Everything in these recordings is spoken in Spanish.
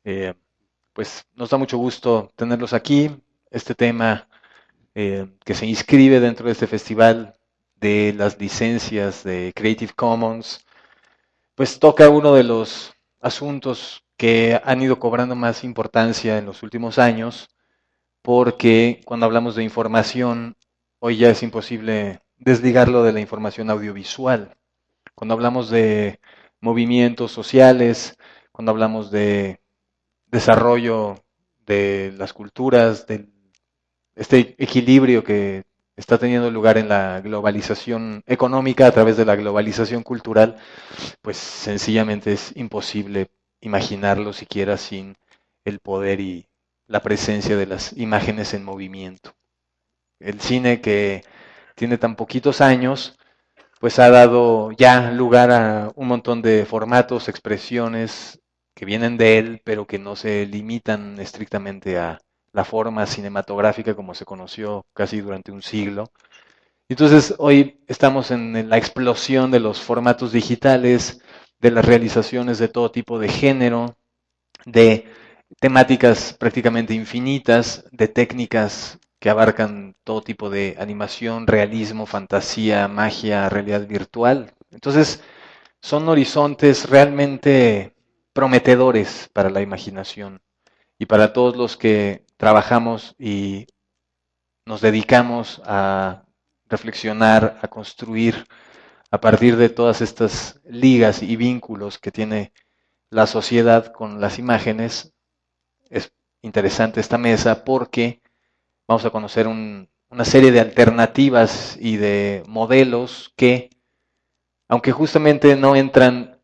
Eh, pues nos da mucho gusto tenerlos aquí. Este tema que se inscribe dentro de este festival de las licencias de Creative Commons, pues toca uno de los asuntos que han ido cobrando más importancia en los últimos años, porque cuando hablamos de información, hoy ya es imposible desligarlo de la información audiovisual. Cuando hablamos de movimientos sociales, cuando hablamos de desarrollo de las culturas, de este equilibrio que está teniendo lugar en la globalización económica a través de la globalización cultural, pues sencillamente es imposible imaginarlo siquiera sin el poder y la presencia de las imágenes en movimiento. El cine que tiene tan poquitos años, pues ha dado ya lugar a un montón de formatos, expresiones que vienen de él, pero que no se limitan estrictamente a la forma cinematográfica como se conoció casi durante un siglo. Entonces, hoy estamos en la explosión de los formatos digitales, de las realizaciones de todo tipo de género, de temáticas prácticamente infinitas, de técnicas que abarcan todo tipo de animación, realismo, fantasía, magia, realidad virtual. Entonces, son horizontes realmente prometedores para la imaginación y para todos los que trabajamos y nos dedicamos a reflexionar, a construir a partir de todas estas ligas y vínculos que tiene la sociedad con las imágenes. Es interesante esta mesa porque vamos a conocer una serie de alternativas y de modelos que, aunque justamente no entran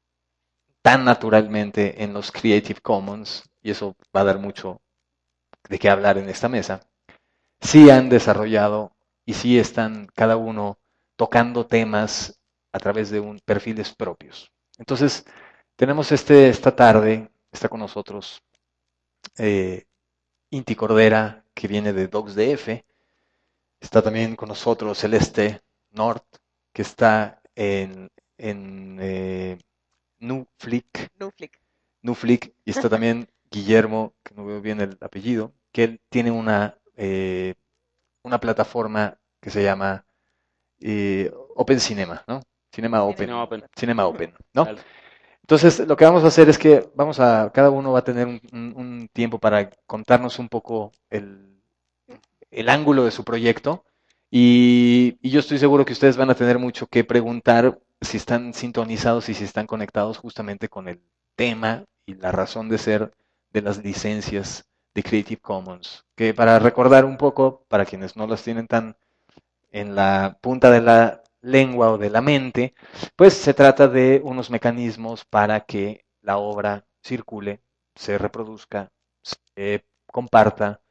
tan naturalmente en los Creative Commons, y eso va a dar mucho de qué hablar en esta mesa, sí han desarrollado y sí están cada uno tocando temas a través de perfiles propios. Entonces, tenemos esta tarde, está con nosotros eh, Inti Cordera, que viene de DocsDF. Está también con nosotros Celeste Nord, que está en Nuflick, Snowflake. Nuflick, y está también Guillermo, que no veo bien el apellido, que él tiene una plataforma que se llama Open Cinema, ¿no? Cinema Cinema Open, Open. Cinema Ujú. Open, ¿no? Dale. Entonces, lo que vamos a hacer es que cada uno va a tener un tiempo para contarnos un poco el ángulo de su proyecto y yo estoy seguro que ustedes van a tener mucho que preguntar si están sintonizados y si están conectados justamente con el tema y la razón de ser de las licencias de Creative Commons. Que para recordar un poco, para quienes no las tienen tan en la punta de la lengua o de la mente, pues se trata de unos mecanismos para que la obra circule, se reproduzca, se comparta,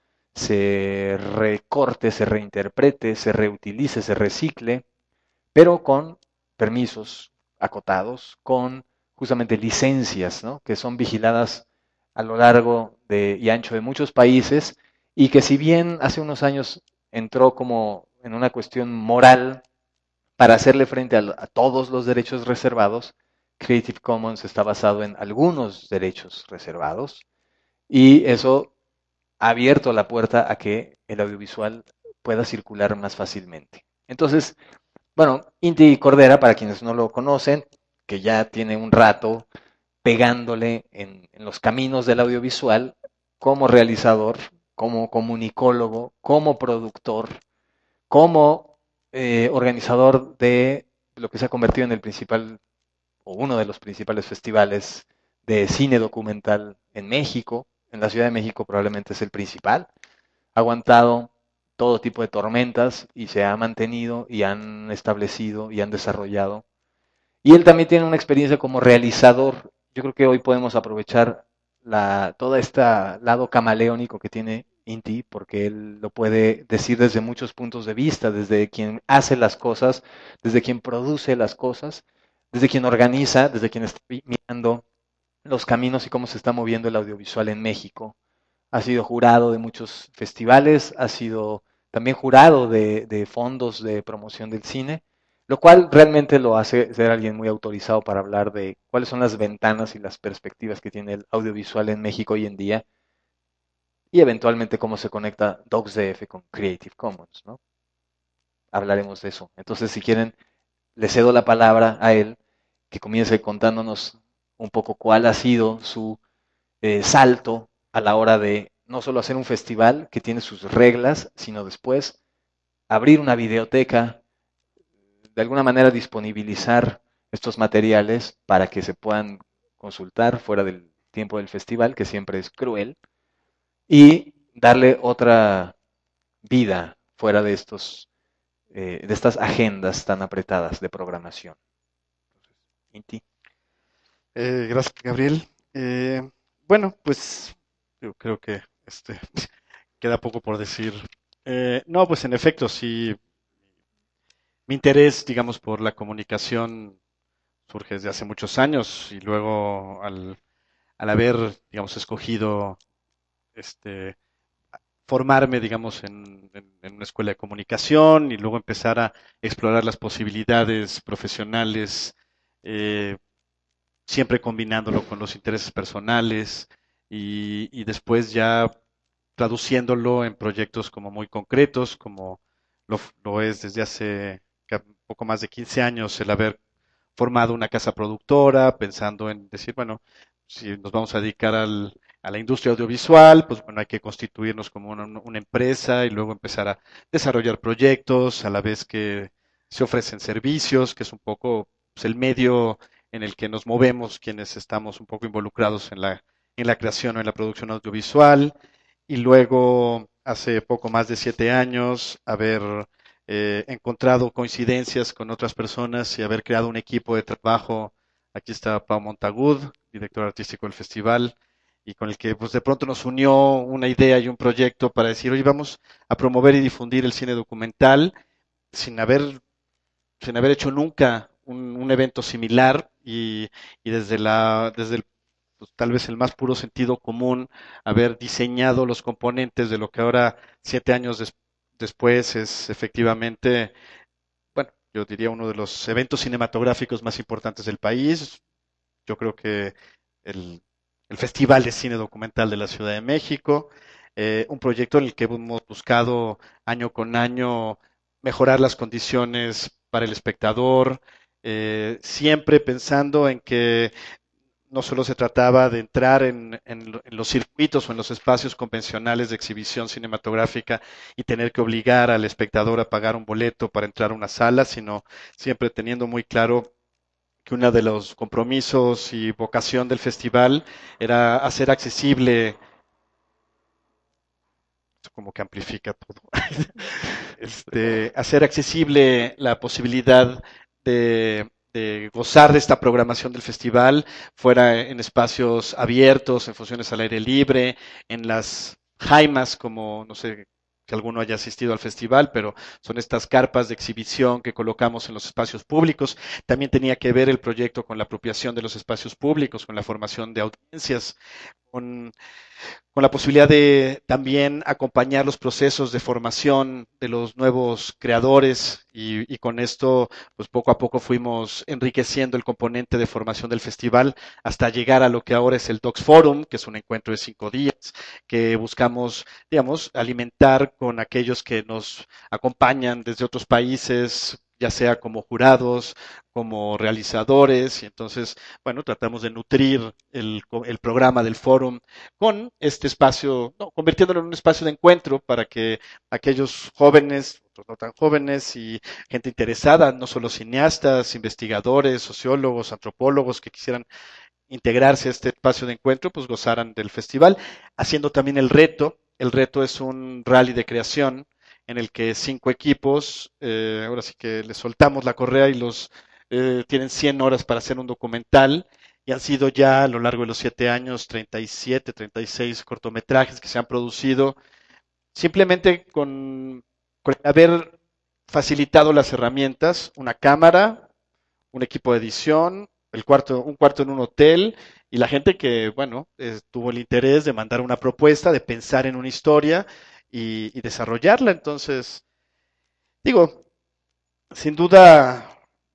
se recorte, se reinterprete, se reutilice, se recicle, pero con permisos acotados, con justamente licencias, ¿no? Que son vigiladas a lo largo y ancho de muchos países y que si bien hace unos años entró como en una cuestión moral para hacerle frente a todos los derechos reservados, Creative Commons está basado en algunos derechos reservados y eso ha abierto la puerta a que el audiovisual pueda circular más fácilmente. Entonces, bueno, Inti Cordera, para quienes no lo conocen, que ya tiene un rato pegándole en los caminos del audiovisual como realizador, como comunicólogo, como productor, como organizador de lo que se ha convertido en el principal o uno de los principales festivales de cine documental en México. En la Ciudad de México probablemente es el principal. Ha aguantado todo tipo de tormentas y se ha mantenido y han establecido y han desarrollado. Y él también tiene una experiencia como realizador. Yo creo que hoy podemos aprovechar todo este lado camaleónico que tiene Inti, porque él lo puede decir desde muchos puntos de vista, desde quien hace las cosas, desde quien produce las cosas, desde quien organiza, desde quien está mirando los caminos y cómo se está moviendo el audiovisual en México. Ha sido jurado de muchos festivales, ha sido también jurado de fondos de promoción del cine, lo cual realmente lo hace ser alguien muy autorizado para hablar de cuáles son las ventanas y las perspectivas que tiene el audiovisual en México hoy en día y eventualmente cómo se conecta DocsDF con Creative Commons, ¿no? Hablaremos de eso. Entonces, si quieren, le cedo la palabra a él, que comience contándonos un poco cuál ha sido su salto a la hora de no solo hacer un festival que tiene sus reglas, sino después abrir una videoteca, de alguna manera disponibilizar estos materiales para que se puedan consultar fuera del tiempo del festival, que siempre es cruel, y darle otra vida fuera de estas agendas tan apretadas de programación. Inti. Gracias, Gabriel. Bueno, pues yo creo que queda poco por decir. No, pues en efecto, sí, mi interés, digamos, por la comunicación surge desde hace muchos años y luego al haber, digamos, escogido este, formarme, digamos, en una escuela de comunicación y luego empezar a explorar las posibilidades profesionales, eh, siempre combinándolo con los intereses personales y después ya traduciéndolo en proyectos como muy concretos, como lo es desde hace poco más de 15 años el haber formado una casa productora, pensando en decir, bueno, si nos vamos a dedicar a la industria audiovisual, pues bueno, hay que constituirnos como una empresa y luego empezar a desarrollar proyectos a la vez que se ofrecen servicios, que es un poco pues, el medio en el que nos movemos quienes estamos un poco involucrados en la creación o en la producción audiovisual. Y luego, hace poco más de 7 años, haber encontrado coincidencias con otras personas y haber creado un equipo de trabajo. Aquí está Pau Montagud, director artístico del festival, y con el que pues de pronto nos unió una idea y un proyecto para decir, oye, vamos a promover y difundir el cine documental sin haber, sin haber hecho nunca un evento similar y desde el pues, tal vez el más puro sentido común, haber diseñado los componentes de lo que ahora, 7 años después, es efectivamente, bueno, yo diría uno de los eventos cinematográficos más importantes del país. Yo creo que el, el Festival de Cine Documental de la Ciudad de México, un proyecto en el que hemos buscado año con año mejorar las condiciones para el espectador, siempre pensando en que no solo se trataba de entrar en los circuitos o en los espacios convencionales de exhibición cinematográfica y tener que obligar al espectador a pagar un boleto para entrar a una sala, sino siempre teniendo muy claro que uno de los compromisos y vocación del festival era hacer accesible, como que amplifica todo, hacer accesible la posibilidad de gozar de esta programación del festival, fuera en espacios abiertos, en funciones al aire libre, en las jaimas, como no sé si alguno haya asistido al festival, pero son estas carpas de exhibición que colocamos en los espacios públicos. También tenía que ver el proyecto con la apropiación de los espacios públicos, con la formación de audiencias, con la posibilidad de también acompañar los procesos de formación de los nuevos creadores y con esto, pues poco a poco fuimos enriqueciendo el componente de formación del festival hasta llegar a lo que ahora es el Docs Forum, que es un encuentro de 5 días, que buscamos, digamos, alimentar con aquellos que nos acompañan desde otros países, ya sea como jurados, como realizadores, y entonces, bueno, tratamos de nutrir el programa del fórum con este espacio, no, convirtiéndolo en un espacio de encuentro para que aquellos jóvenes, otros no tan jóvenes y gente interesada, no solo cineastas, investigadores, sociólogos, antropólogos que quisieran integrarse a este espacio de encuentro, pues gozaran del festival, haciendo también el reto. El reto es un rally de creación en el que 5 equipos, ahora sí que les soltamos la correa y los tienen 100 horas para hacer un documental y han sido ya a lo largo de los 7 años 37, 36 cortometrajes que se han producido simplemente con haber facilitado las herramientas, una cámara, un equipo de edición, un cuarto en un hotel y la gente que, bueno, tuvo el interés de mandar una propuesta, de pensar en una historia y desarrollarla. Entonces, digo, sin duda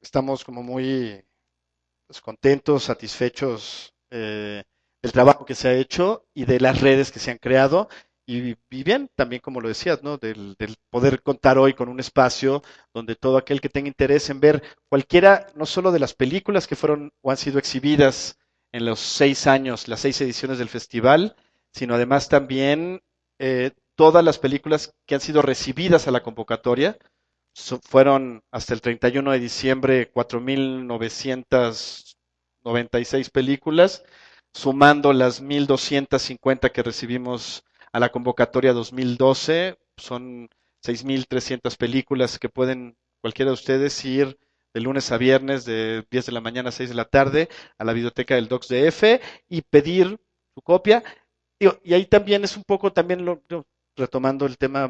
estamos como muy pues, contentos, satisfechos del trabajo que se ha hecho y de las redes que se han creado. Y bien, también como lo decías, ¿no? Del poder contar hoy con un espacio donde todo aquel que tenga interés en ver cualquiera, no solo de las películas que fueron o han sido exhibidas en los 6 años, las 6 ediciones del festival, sino además también todas las películas que han sido recibidas a la convocatoria. Fueron hasta el 31 de diciembre 4.996 películas, sumando las 1.250 que recibimos a la convocatoria 2012, son 6.300 películas que pueden cualquiera de ustedes ir de lunes a viernes de 10 de la mañana a 6 de la tarde a la biblioteca del Docs de F y pedir su copia. Y ahí también es un poco, también retomando el tema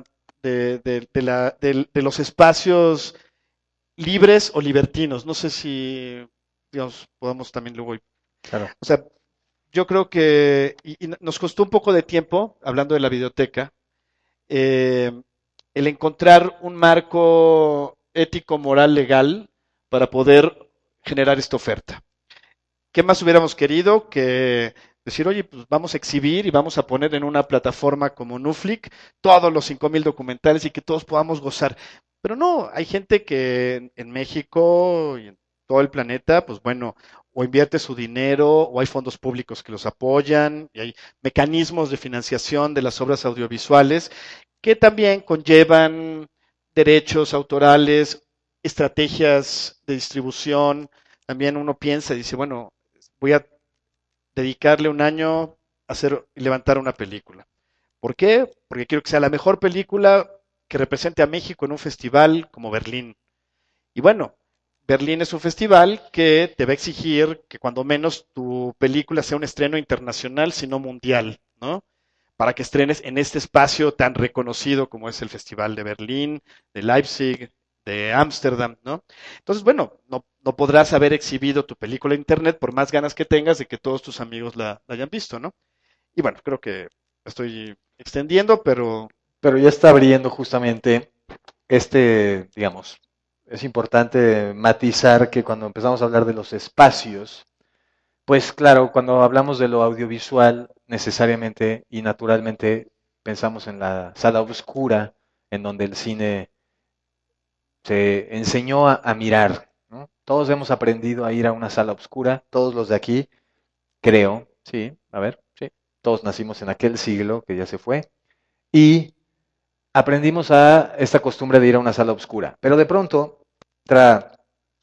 de los espacios libres o libertinos. No sé si, digamos, podamos también luego. Claro. O sea, yo creo que y nos costó un poco de tiempo, hablando de la biblioteca, eh, el encontrar un marco ético, moral, legal para poder generar esta oferta. ¿Qué más hubiéramos querido que decir, oye, pues vamos a exhibir y vamos a poner en una plataforma como Nuflix todos los 5.000 documentales y que todos podamos gozar? Pero no, hay gente que en México y en todo el planeta, pues bueno, o invierte su dinero o hay fondos públicos que los apoyan y hay mecanismos de financiación de las obras audiovisuales que también conllevan derechos autorales, estrategias de distribución. También uno piensa y dice, bueno, voy a dedicarle un año a hacer y levantar una película. ¿Por qué? Porque quiero que sea la mejor película que represente a México en un festival como Berlín. Y bueno, Berlín es un festival que te va a exigir que cuando menos tu película sea un estreno internacional, sino mundial, ¿no? Para que estrenes en este espacio tan reconocido como es el Festival de Berlín, de Leipzig, de Ámsterdam, ¿no? Entonces, bueno, no podrás haber exhibido tu película en internet por más ganas que tengas de que todos tus amigos la hayan visto, ¿no? Y bueno, creo que estoy extendiendo, pero Pero ya está abriendo justamente digamos, es importante matizar que cuando empezamos a hablar de los espacios, pues claro, cuando hablamos de lo audiovisual, necesariamente y naturalmente pensamos en la sala oscura, en donde el cine se enseñó a mirar, ¿no? Todos hemos aprendido a ir a una sala oscura, todos los de aquí, creo, sí, a ver, sí, todos nacimos en aquel siglo que ya se fue, y aprendimos a esta costumbre de ir a una sala oscura. Pero de pronto entra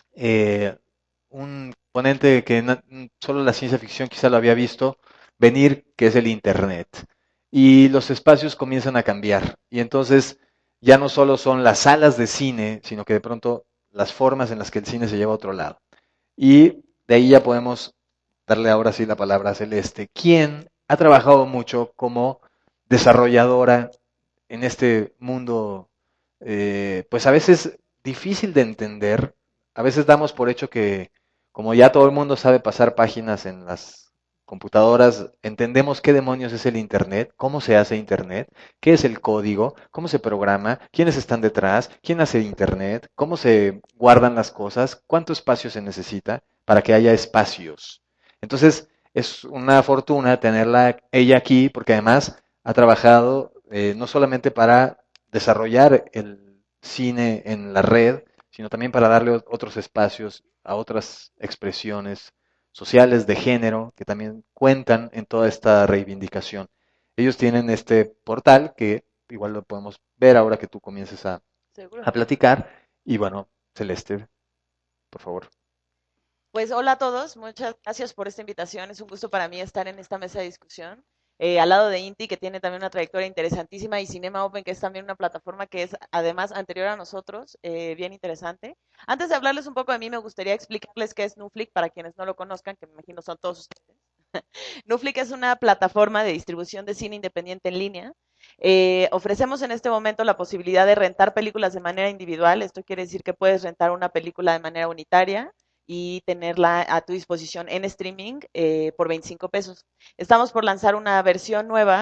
un ponente que solo la ciencia ficción quizá lo había visto venir, que es el Internet. Y los espacios comienzan a cambiar. Y entonces ya no solo son las salas de cine, sino que de pronto las formas en las que el cine se lleva a otro lado. Y de ahí ya podemos darle ahora sí la palabra a Celeste, quien ha trabajado mucho como desarrolladora en este mundo, pues a veces difícil de entender. A veces damos por hecho que como ya todo el mundo sabe pasar páginas en las computadoras, entendemos qué demonios es el Internet, cómo se hace Internet, qué es el código, cómo se programa, quiénes están detrás, quién hace Internet, cómo se guardan las cosas, cuánto espacio se necesita para que haya espacios. Entonces, es una fortuna tenerla ella aquí, porque además ha trabajado no solamente para desarrollar el cine en la red, sino también para darle otros espacios a otras expresiones sociales de género que también cuentan en toda esta reivindicación. Ellos tienen este portal que igual lo podemos ver ahora que tú comiences a Seguro. platicar. Y bueno, Celeste, por favor. Pues hola a todos, muchas gracias por esta invitación. Es un gusto para mí estar en esta mesa de discusión. Al lado de Inti, que tiene también una trayectoria interesantísima, y Cinema Open, que es también una plataforma que es además anterior a nosotros, bien interesante. Antes de hablarles un poco de mí, me gustaría explicarles qué es Nuflix para quienes no lo conozcan, que me imagino son todos ustedes. Nuflix es una plataforma de distribución de cine independiente en línea. Ofrecemos en este momento la posibilidad de rentar películas de manera individual. Esto quiere decir que puedes rentar una película de manera unitaria y tenerla a tu disposición en streaming por 25 pesos. Estamos por lanzar una versión nueva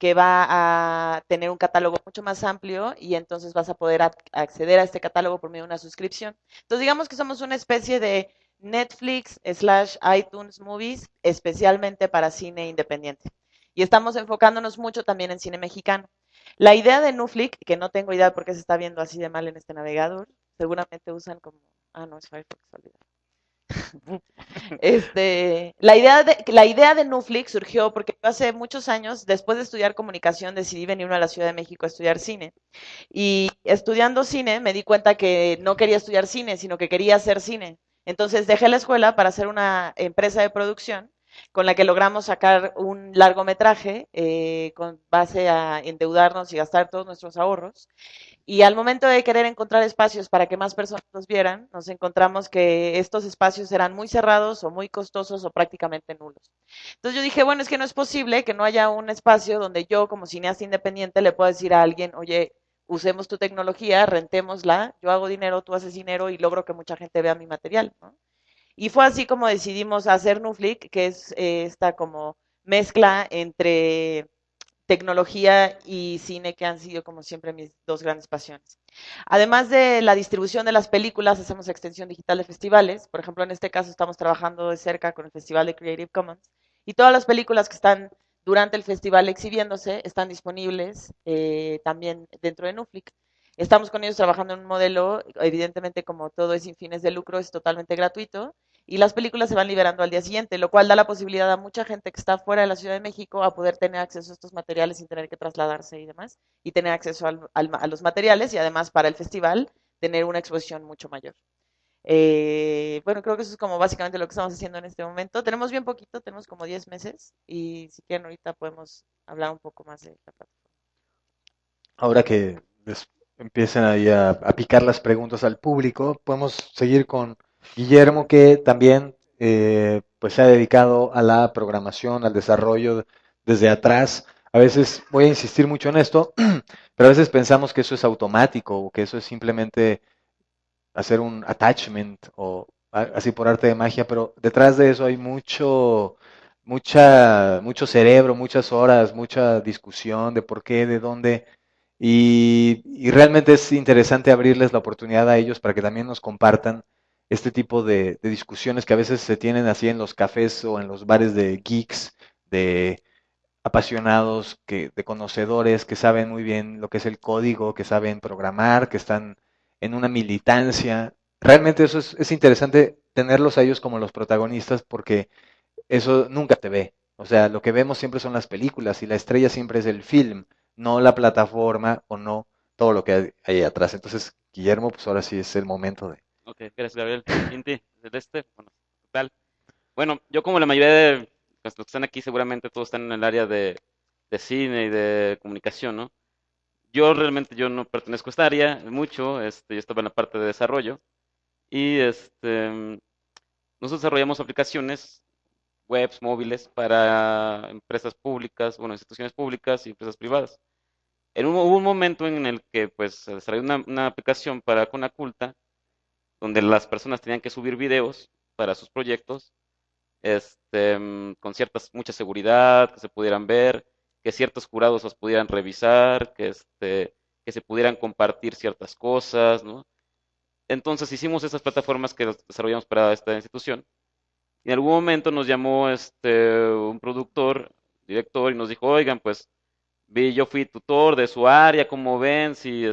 que va a tener un catálogo mucho más amplio y entonces vas a poder acceder a este catálogo por medio de una suscripción. Entonces digamos que somos una especie de Netflix slash iTunes Movies especialmente para cine independiente. Y estamos enfocándonos mucho también en cine mexicano. La idea de Nuflix, que no tengo idea por qué se está viendo así de mal en este navegador, seguramente usan como... Ah, no, es Firefox, olvidado. La idea de Nuflix surgió porque yo hace muchos años, después de estudiar comunicación, decidí venirme a la Ciudad de México a estudiar cine. Y estudiando cine me di cuenta que no quería estudiar cine, sino que quería hacer cine. Entonces dejé la escuela para hacer una empresa de producción con la que logramos sacar un largometraje con base a endeudarnos y gastar todos nuestros ahorros. Y al momento de querer encontrar espacios para que más personas los vieran, nos encontramos que estos espacios eran muy cerrados o muy costosos o prácticamente nulos. Entonces yo dije, bueno, es que no es posible que no haya un espacio donde yo como cineasta independiente le pueda decir a alguien, oye, usemos tu tecnología, rentémosla, yo hago dinero, tú haces dinero y logro que mucha gente vea mi material, ¿no? Y fue así como decidimos hacer Nuflick, que es esta como mezcla entre tecnología y cine, que han sido como siempre mis dos grandes pasiones. Además de la distribución de las películas, hacemos extensión digital de festivales. Por ejemplo, en este caso estamos trabajando de cerca con el Festival de Creative Commons y todas las películas que están durante el festival exhibiéndose están disponibles también dentro de Nuflix. Estamos con ellos trabajando en un modelo, evidentemente como todo es sin fines de lucro, es totalmente gratuito y las películas se van liberando al día siguiente, lo cual da la posibilidad a mucha gente que está fuera de la Ciudad de México a poder tener acceso a estos materiales sin tener que trasladarse y demás, y tener acceso a los materiales y además para el festival tener una exposición mucho mayor. Bueno, creo que eso es como básicamente lo que estamos haciendo en este momento. Tenemos bien poquito, tenemos como 10 meses y si quieren ahorita podemos hablar un poco más de la plataforma. Ahora que les empiecen ahí a picar las preguntas al público, podemos seguir con Guillermo, que también pues se ha dedicado a la programación, al desarrollo desde atrás. A veces voy a insistir mucho en esto, pero a veces pensamos que eso es automático o que eso es simplemente hacer un attachment o así por arte de magia, pero detrás de eso hay mucho cerebro, muchas horas, mucha discusión de por qué, de dónde. Y realmente es interesante abrirles la oportunidad a ellos para que también nos compartan este tipo de discusiones que a veces se tienen así en los cafés o en los bares de geeks, de apasionados, de conocedores que saben muy bien lo que es el código, que saben programar, que están en una militancia. Realmente eso es interesante tenerlos a ellos como los protagonistas porque eso nunca te ve. O sea, lo que vemos siempre son las películas y la estrella siempre es el film, no la plataforma o no todo lo que hay ahí atrás. Entonces, Guillermo, pues ahora sí es el momento de... Ok, gracias, Gabriel. Inti, Celeste, bueno, ¿qué tal? Bueno, yo como la mayoría de los que están aquí, seguramente todos están en el área de cine y de comunicación, ¿no? Yo no pertenezco a esta área mucho, yo estaba en la parte de desarrollo y nosotros desarrollamos aplicaciones webs móviles para empresas públicas, bueno, instituciones públicas y empresas privadas. Hubo un momento en el que pues se desarrolló una aplicación para Conaculta donde las personas tenían que subir videos para sus proyectos, con mucha seguridad, que se pudieran ver, que ciertos jurados los pudieran revisar, que se pudieran compartir ciertas cosas, ¿no? Entonces hicimos esas plataformas que desarrollamos para esta institución. Y en algún momento nos llamó un productor, director, y nos dijo, oigan, pues yo fui tutor de su área, ¿cómo ven? Si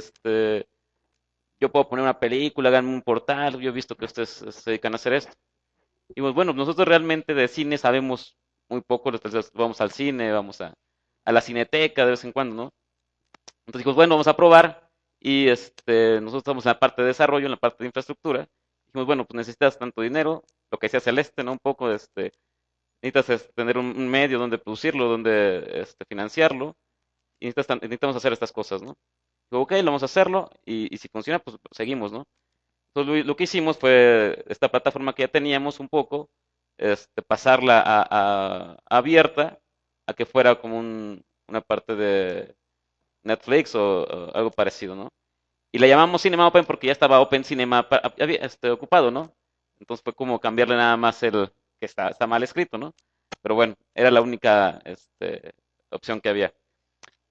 yo puedo poner una película, hagan un portal, yo he visto que ustedes se dedican a hacer esto. Y pues bueno, nosotros realmente de cine sabemos muy poco, entonces vamos al cine, vamos a la cineteca de vez en cuando, ¿no? Entonces dijimos, bueno, vamos a probar y nosotros estamos en la parte de desarrollo, en la parte de infraestructura. Dijimos, bueno, pues necesitas tanto dinero, lo que decía Celeste, ¿no? Un poco, necesitas tener un medio donde producirlo, donde financiarlo y necesitamos hacer estas cosas, ¿no? Digo, ok, lo vamos a hacerlo y si funciona, pues seguimos, ¿no? Entonces lo que hicimos fue esta plataforma que ya teníamos un poco, pasarla a abierta, a que fuera como una parte de Netflix o algo parecido, ¿no? Y la llamamos Cinema Open porque ya estaba Open Cinema ocupado, ¿no? Entonces fue como cambiarle nada más que está mal escrito, ¿no? Pero bueno, era la única opción que había.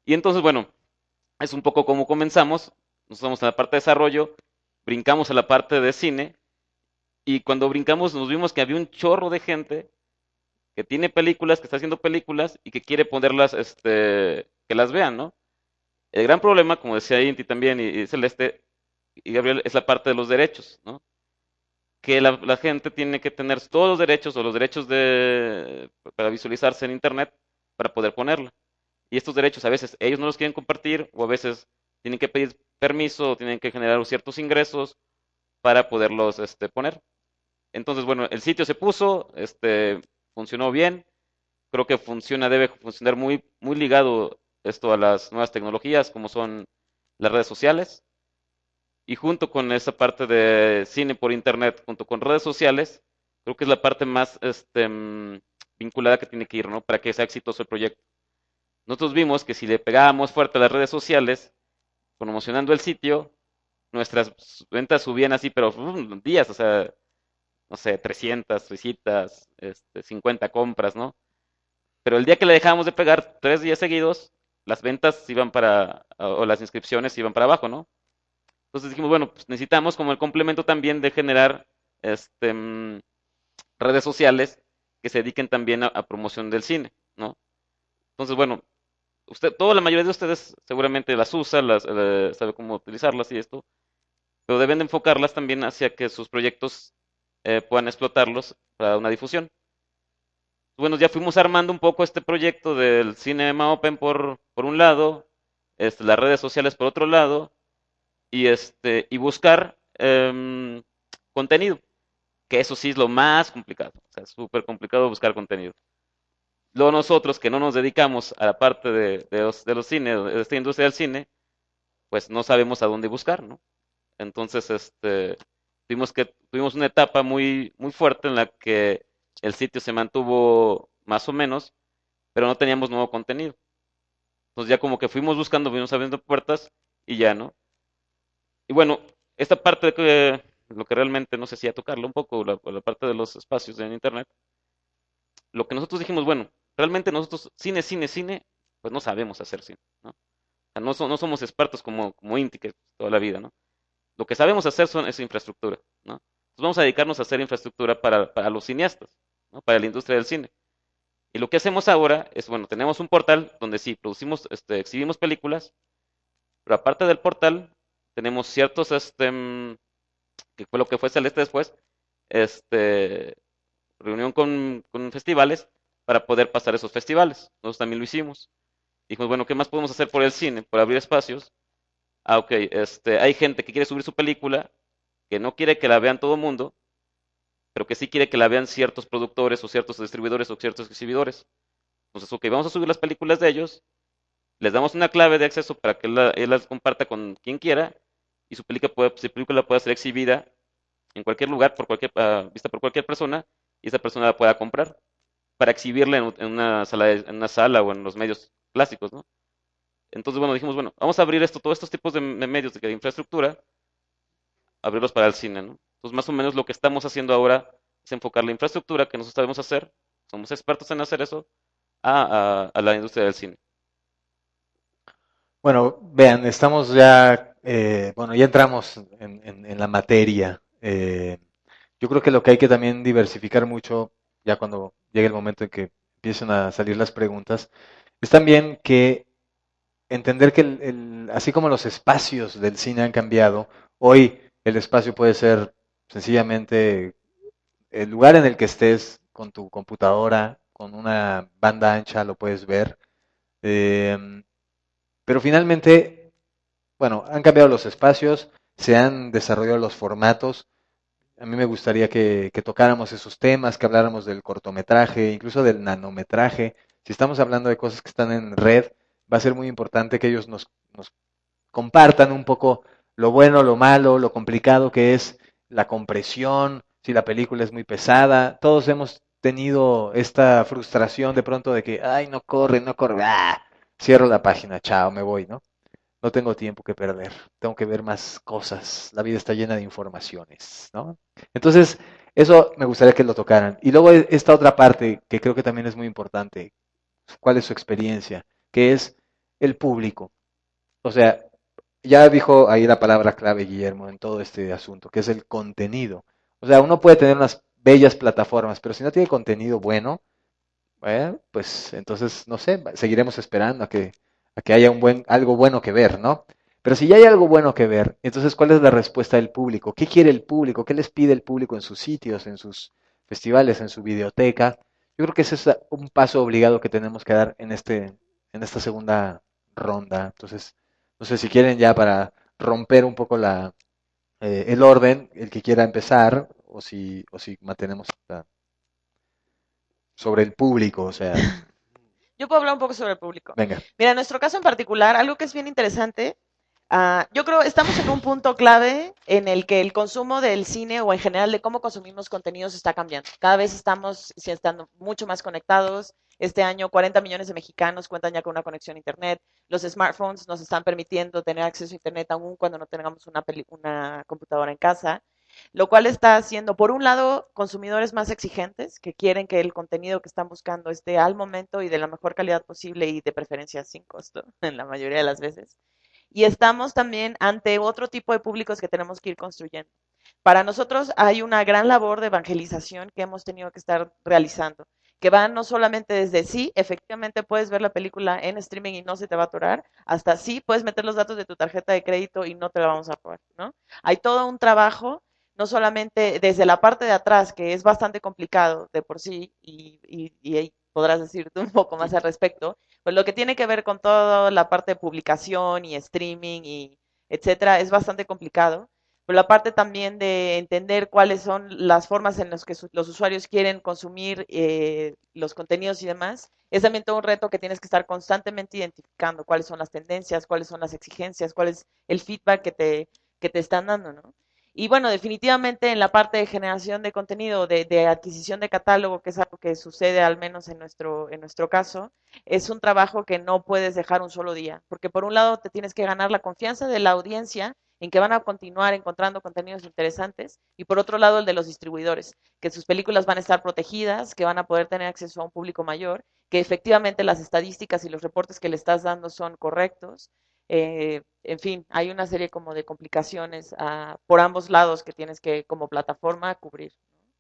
Y entonces, bueno, es un poco como comenzamos. Nos vamos a la parte de desarrollo, brincamos a la parte de cine, y cuando brincamos nos vimos que había un chorro de gente que tiene películas, que está haciendo películas y que quiere ponerlas, que las vean, ¿no? El gran problema, como decía Inti también y Celeste y Gabriel, es la parte de los derechos, ¿no? Que la gente tiene que tener todos los derechos o los derechos para visualizarse en Internet para poder ponerla. Y estos derechos a veces ellos no los quieren compartir o a veces tienen que pedir permiso o tienen que generar ciertos ingresos para poderlos poner. Entonces, bueno, el sitio se puso, funcionó bien. Creo que debe funcionar muy, muy ligado esto a las nuevas tecnologías, como son las redes sociales. Y junto con esa parte de cine por internet, junto con redes sociales, creo que es la parte más vinculada que tiene que ir, ¿no? Para que sea exitoso el proyecto. Nosotros vimos que si le pegábamos fuerte a las redes sociales, promocionando el sitio, nuestras ventas subían así, pero días, o sea, no sé, 300 visitas, 50 compras, ¿no? Pero el día que le dejábamos de pegar 3 días seguidos, las ventas iban o las inscripciones iban para abajo, ¿no? Entonces dijimos, bueno, pues necesitamos como el complemento también de generar este, mm, redes sociales que se dediquen también a promoción del cine, ¿no? Entonces, bueno, toda la mayoría de ustedes seguramente las usa, sabe cómo utilizarlas y esto, pero deben de enfocarlas también hacia que sus proyectos puedan explotarlos para una difusión. Bueno, ya fuimos armando un poco este proyecto del Cinema Open por un lado, las redes sociales por otro lado, y buscar contenido, que eso sí es lo más complicado, o sea, es súper complicado buscar contenido. Luego nosotros que no nos dedicamos a la parte de los cines, de esta industria del cine, pues no sabemos a dónde buscar, ¿no? Entonces, tuvimos una etapa muy, muy fuerte en la que el sitio se mantuvo más o menos, pero no teníamos nuevo contenido. Entonces ya como que fuimos buscando, fuimos abriendo puertas y ya, ¿no? Y bueno, esta parte de lo que realmente no sé si a tocarlo un poco, la parte de los espacios en internet, lo que nosotros dijimos, bueno, realmente nosotros cine, pues no sabemos hacer cine, ¿no? O sea, no somos expertos como Inti, que toda la vida, ¿no? Lo que sabemos hacer es infraestructura, ¿no? Entonces vamos a dedicarnos a hacer infraestructura para los cineastas, ¿no? Para la industria del cine. Y lo que hacemos ahora es, bueno, tenemos un portal donde sí producimos, exhibimos películas, pero aparte del portal, tenemos ciertos, que fue lo que fue Celeste después, este, reunión con festivales para poder pasar esos festivales. Nosotros también lo hicimos. Dijimos, bueno, ¿qué más podemos hacer por el cine? Por abrir espacios. Ah, ok, hay gente que quiere subir su película, que no quiere que la vean todo el mundo, pero que sí quiere que la vean ciertos productores o ciertos distribuidores o ciertos exhibidores. Entonces, ok, vamos a subir las películas de ellos, les damos una clave de acceso para que él las comparta con quien quiera y su película pueda ser exhibida en cualquier lugar, vista por cualquier persona, y esa persona la pueda comprar para exhibirla en una sala o en los medios clásicos, ¿no? Entonces, bueno, dijimos, bueno, vamos a abrir todos estos tipos de medios de infraestructura, abrirlos para el cine, ¿no? Entonces, más o menos lo que estamos haciendo ahora es enfocar la infraestructura que nosotros sabemos hacer, somos expertos en hacer eso, a la industria del cine. Bueno, vean, estamos ya, bueno, ya entramos en la materia. Yo creo que lo que hay que también diversificar mucho, ya cuando llegue el momento en que empiecen a salir las preguntas, es también que entender que así como los espacios del cine han cambiado, hoy el espacio puede ser sencillamente el lugar en el que estés con tu computadora, con una banda ancha, lo puedes ver. Eh, pero finalmente, bueno, han cambiado los espacios, se han desarrollado los formatos. A mí me gustaría que tocáramos esos temas, que habláramos del cortometraje, incluso del nanometraje. Si estamos hablando de cosas que están en red, va a ser muy importante que ellos nos compartan un poco lo bueno, lo malo, lo complicado que es la compresión, si la película es muy pesada. Todos hemos tenido esta frustración de pronto de que, ay, no corre, no corre, cierro la página, chao, me voy, ¿no? No tengo tiempo que perder, tengo que ver más cosas, la vida está llena de informaciones, ¿no? Entonces, eso me gustaría que lo tocaran. Y luego esta otra parte que creo que también es muy importante, ¿cuál es su experiencia? Que es el público. O sea, ya dijo ahí la palabra clave Guillermo en todo este asunto, que es el contenido. O sea, uno puede tener unas bellas plataformas, pero si no tiene contenido bueno, pues entonces, no sé, seguiremos esperando a que haya algo bueno que ver, ¿no? Pero si ya hay algo bueno que ver, entonces, ¿cuál es la respuesta del público? ¿Qué quiere el público? ¿Qué les pide el público en sus sitios, en sus festivales, en su videoteca? Yo creo que ese es un paso obligado que tenemos que dar en esta segunda ronda. Entonces, no sé si quieren ya para romper un poco el orden, el que quiera empezar, o si mantenemos sobre el público, o sea, Yo puedo hablar un poco sobre el público. venga. Mira, en nuestro caso en particular, algo que es bien interesante, yo creo estamos en un punto clave en el que el consumo del cine o en general de cómo consumimos contenidos está cambiando. Cada vez estamos estando mucho más conectados. Este año 40 millones de mexicanos cuentan ya con una conexión a Internet. Los smartphones nos están permitiendo tener acceso a Internet aún cuando no tengamos una computadora en casa, lo cual está haciendo, por un lado, consumidores más exigentes que quieren que el contenido que están buscando esté al momento y de la mejor calidad posible y de preferencia sin costo, en la mayoría de las veces. Y estamos también ante otro tipo de públicos que tenemos que ir construyendo. Para nosotros hay una gran labor de evangelización que hemos tenido que estar realizando, que va no solamente desde sí, efectivamente puedes ver la película en streaming y no se te va a atorar, hasta sí, puedes meter los datos de tu tarjeta de crédito y no te la vamos a robar, ¿no? Hay todo un trabajo, no solamente desde la parte de atrás, que es bastante complicado de por sí, y ahí podrás decirte un poco más al respecto, pues lo que tiene que ver con toda la parte de publicación y streaming y etcétera, es bastante complicado. Pero la parte también de entender cuáles son las formas en las que los usuarios quieren consumir los contenidos y demás, es también todo un reto que tienes que estar constantemente identificando cuáles son las tendencias, cuáles son las exigencias, cuál es el feedback que te están dando, ¿no? Y bueno, definitivamente en la parte de generación de contenido, de adquisición de catálogo, que es algo que sucede al menos en nuestro caso, es un trabajo que no puedes dejar un solo día, porque por un lado te tienes que ganar la confianza de la audiencia en que van a continuar encontrando contenidos interesantes y por otro lado el de los distribuidores, que sus películas van a estar protegidas, que van a poder tener acceso a un público mayor, que efectivamente las estadísticas y los reportes que le estás dando son correctos. En fin, hay una serie como de complicaciones por ambos lados que tienes que como plataforma cubrir.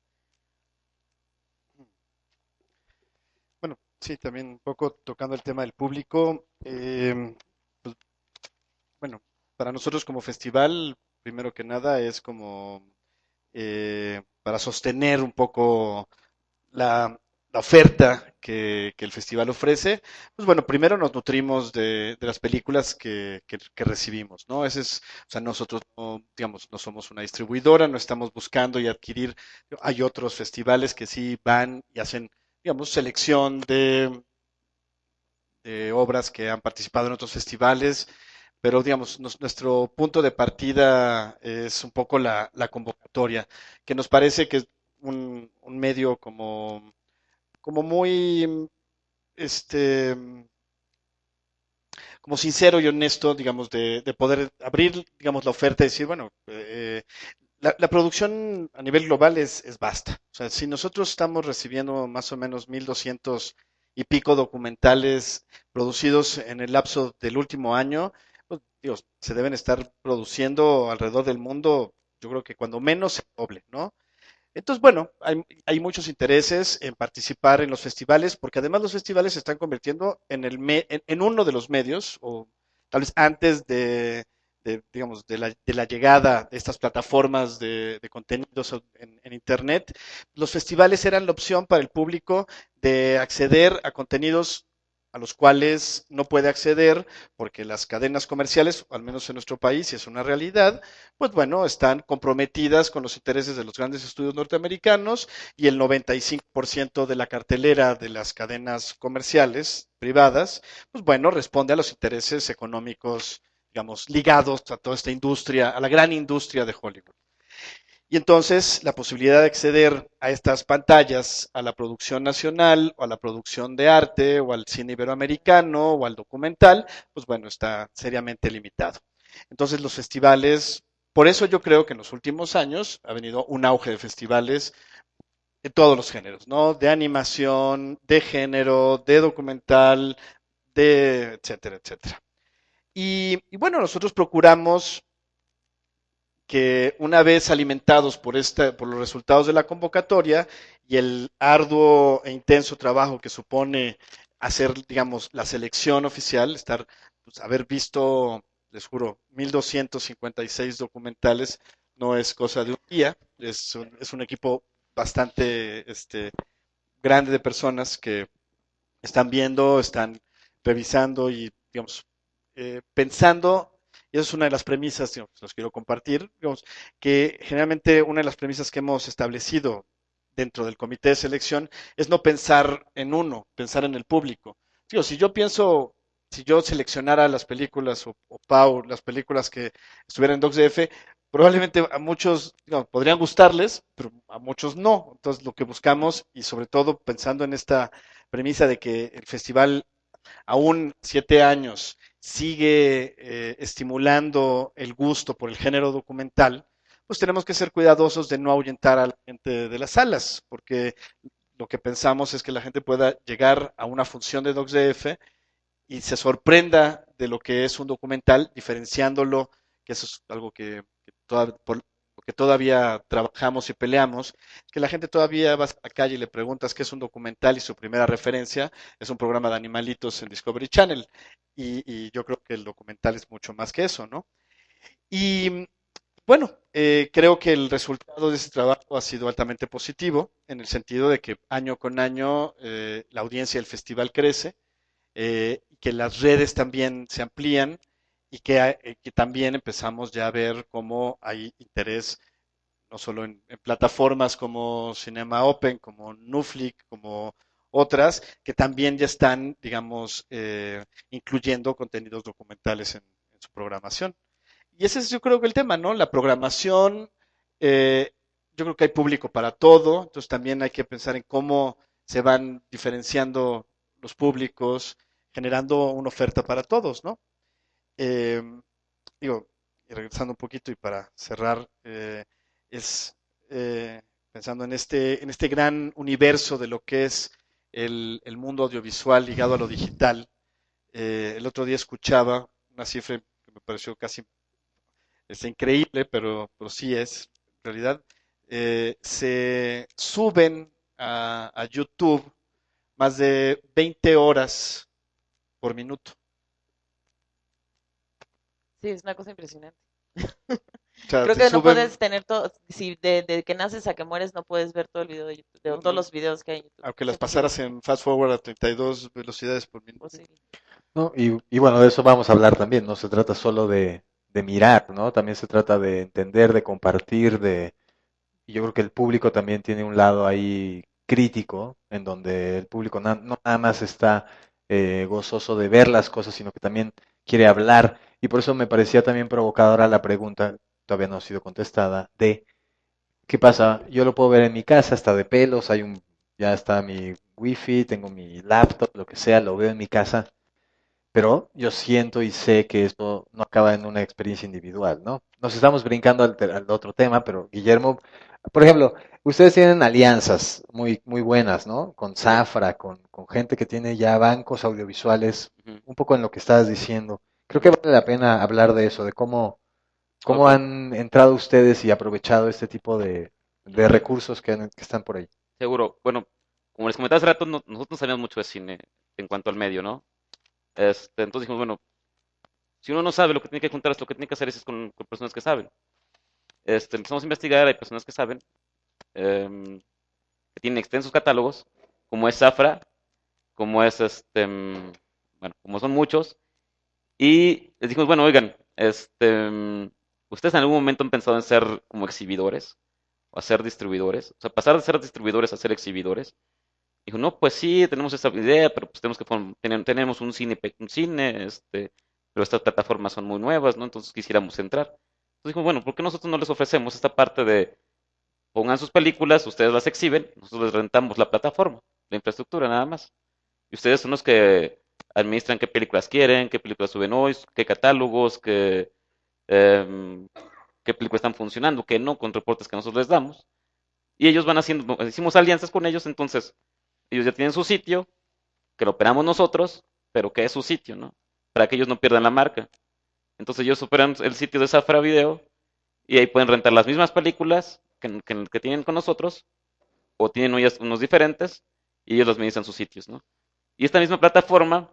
Bueno, sí, también un poco tocando el tema del público. Pues, bueno, para nosotros como festival, primero que nada, es como para sostener un poco la, la oferta que el festival ofrece, pues bueno, primero nos nutrimos de las películas que recibimos, ¿no? Ese es, o sea, nosotros no, digamos, no somos una distribuidora, no estamos buscando y adquirir, hay otros festivales que sí van y hacen, digamos, selección de obras que han participado en otros festivales, pero digamos, nuestro punto de partida es un poco la convocatoria, que nos parece que es un medio como muy, este, como sincero y honesto, digamos, de poder abrir, digamos, la oferta y decir, bueno, la producción a nivel global es vasta. O sea, si nosotros estamos recibiendo más o menos 1.200 y pico documentales producidos en el lapso del último año, pues, Dios, se deben estar produciendo alrededor del mundo, yo creo que cuando menos el doble, ¿no? Entonces, bueno, hay muchos intereses en participar en los festivales, porque además los festivales se están convirtiendo en uno de los medios, o tal vez antes digamos, de la llegada de estas plataformas de contenidos en Internet, los festivales eran la opción para el público de acceder a contenidos a los cuales no puede acceder porque las cadenas comerciales, al menos en nuestro país, y es una realidad, pues bueno, están comprometidas con los intereses de los grandes estudios norteamericanos y el 95% de la cartelera de las cadenas comerciales privadas, pues bueno, responde a los intereses económicos, digamos, ligados a toda esta industria, a la gran industria de Hollywood. Y entonces la posibilidad de acceder a estas pantallas, a la producción nacional o a la producción de arte o al cine iberoamericano o al documental, pues bueno, está seriamente limitado. Entonces los festivales, por eso yo creo que en los últimos años ha venido un auge de festivales de todos los géneros, ¿no? De animación, de género, de documental, esté, etcétera, etcétera. Y bueno, nosotros procuramos que una vez alimentados por los resultados de la convocatoria y el arduo e intenso trabajo que supone hacer, digamos, la selección oficial, pues, haber visto, les juro, 1256 documentales, no es cosa de un día, es un equipo bastante grande de personas que están viendo, están revisando y, digamos, pensando, y eso es una de las premisas, digamos, que los quiero compartir, digamos, que generalmente una de las premisas que hemos establecido dentro del comité de selección es no pensar en uno, pensar en el público. Digo, si yo seleccionara las películas o Pau, las películas que estuvieran en DocsDF, probablemente a muchos digamos, podrían gustarles, pero a muchos no. Entonces, lo que buscamos, y sobre todo pensando en esta premisa de que el festival, aún 7 años, sigue estimulando el gusto por el género documental, pues tenemos que ser cuidadosos de no ahuyentar a la gente de las salas, porque lo que pensamos es que la gente pueda llegar a una función de DocsDF y se sorprenda de lo que es un documental, diferenciándolo, que eso es algo por lo que todavía trabajamos y peleamos, que la gente todavía va a la calle y le preguntas qué es un documental y su primera referencia es un programa de animalitos en Discovery Channel. Y yo creo que el documental es mucho más que eso, ¿no? Y bueno, creo que el resultado de ese trabajo ha sido altamente positivo, en el sentido de que año con año la audiencia del festival crece, que las redes también se amplían y que también empezamos ya a ver cómo hay interés no solo en plataformas como Cinema Open, como Nuflix, como otras, que también ya están, digamos, incluyendo contenidos documentales en su programación. Y ese es yo creo que el tema, ¿no? La programación, eh, yo creo que hay público para todo, entonces también hay que pensar en cómo se van diferenciando los públicos, generando una oferta para todos, ¿no? Eh, digo, y regresando un poquito y para cerrar, es pensando en este gran universo de lo que es el mundo audiovisual ligado a lo digital. El otro día escuchaba una cifra que me pareció casi increíble, pero sí es, en realidad, se suben a YouTube más de 20 horas por minuto. Sí, es una cosa impresionante. O sea, Creo se que no suben, puedes tener todo, si de que naces a que mueres no puedes ver todo el video de YouTube, de todos los videos que hay en YouTube. aunque Es las pasaras imposible, en fast forward a 32 velocidades por minuto. imposible. ¿No? Y bueno, de eso vamos a hablar también. No se trata solo de mirar, ¿no? También se trata de entender, de compartir, y yo creo que el público también tiene un lado ahí crítico, en donde el público no nada más está gozoso de ver las cosas, sino que también quiere hablar. Y por eso me parecía también provocadora la pregunta, todavía no ha sido contestada, de ¿qué pasa? Yo lo puedo ver en mi casa, está de pelos, ya está mi wifi, tengo mi laptop, lo que sea, lo veo en mi casa, pero yo siento y sé que esto no acaba en una experiencia individual, ¿no? Nos estamos brincando al otro tema, pero Guillermo, por ejemplo, ustedes tienen alianzas muy buenas, ¿no? Con Sí. Zafra, con gente que tiene ya bancos audiovisuales, Ujú. un poco en lo que estabas diciendo. Creo que vale la pena hablar de eso, de cómo Ok, han entrado ustedes y aprovechado este tipo de ujú, recursos que están por ahí. seguro. Bueno, como les comentaba hace rato, nosotros no sabíamos mucho de cine en cuanto al medio, ¿no? Entonces dijimos, bueno, si uno no sabe lo que tiene que contar, lo que tiene que hacer es con personas que saben. Empezamos a investigar, hay personas que saben, que tienen extensos catálogos, como es Zafra, como es bueno, como son muchos, y les dijimos, bueno, oigan, ¿ustedes en algún momento han pensado en ser como exhibidores o a ser distribuidores? O sea, pasar de ser distribuidores a ser exhibidores. Dijo, no, pues sí, tenemos esa idea, pero pues tenemos un cine, pero estas plataformas son muy nuevas, ¿no? Entonces quisiéramos entrar. Entonces dijo, bueno, ¿por qué nosotros no les ofrecemos esta parte de pongan sus películas, ustedes las exhiben, nosotros les rentamos la plataforma, la infraestructura nada más? Y ustedes son los que administran qué películas quieren, qué películas suben hoy, qué catálogos, em, qué películas están funcionando, qué no, con reportes que nosotros les damos. Y ellos van haciendo, hicimos alianzas con ellos, entonces ellos ya tienen su sitio, que lo operamos nosotros, pero que es su sitio, ¿no? Para que ellos no pierdan la marca. Entonces ellos operan el sitio de Safra Video y ahí pueden rentar las mismas películas que tienen con nosotros o tienen unos diferentes y ellos los administran sus sitios, ¿no? Y esta misma plataforma